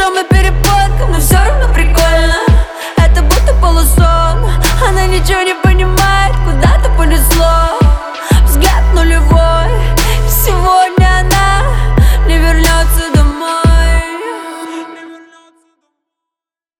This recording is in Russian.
этажом и перепадком, но все равно прикольно. Это будто полусон, она ничего не понимает.